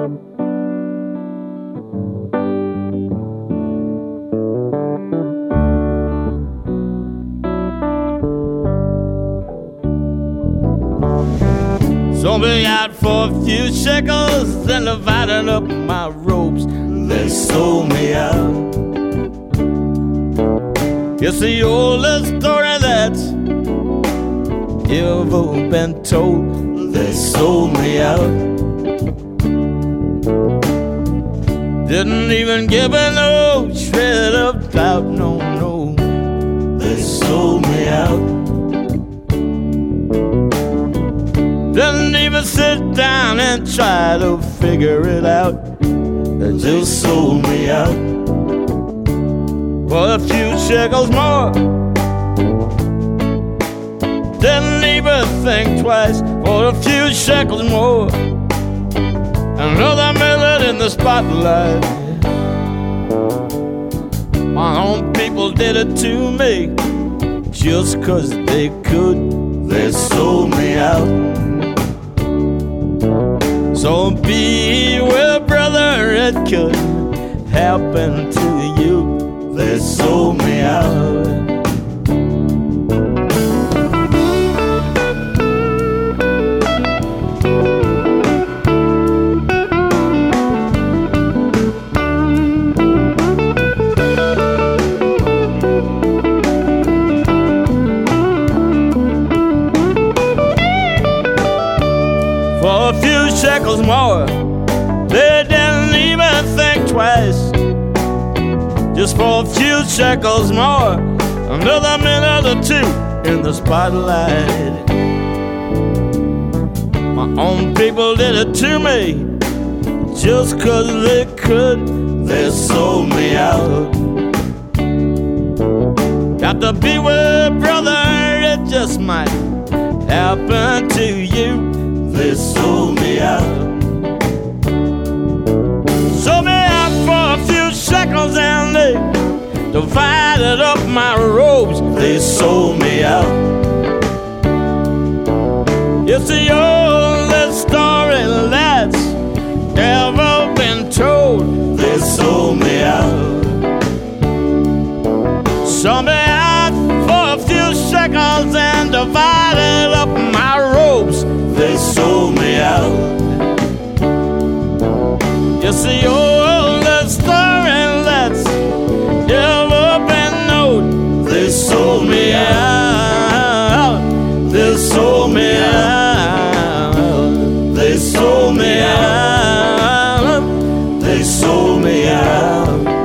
Sold me out for a few shekels and divided up my robes. They sold me out. It's the oldest story that's ever been told. They sold me out. Didn't even give me no shred of doubt, no, no. They sold me out. Didn't even sit down and try to figure it out. They just sold me out for a few shekels more. Didn't even think twice for a few shekels more. Another minute in the spotlight. My own people did it to me just 'cause they could. They sold me out. So beware, brother, it could happen to you. They sold me out. For a few shekels more, they didn't even think twice. Just for a few shekels more, another minute or two in the spotlight. My own people did it to me just 'cause they could. They sold me out. Got to beware, brother, it just might happen to you. They sold me out. Sold me out for a few shekels and they divided up my robes. They sold me out. It's the oldest story that's ever been told. They sold me out. Sold me out for a few shekels and divided up my robes. They sold me out. It's the oldest story that's ever been known. They sold me out. They sold me out. They sold me out. They sold me out.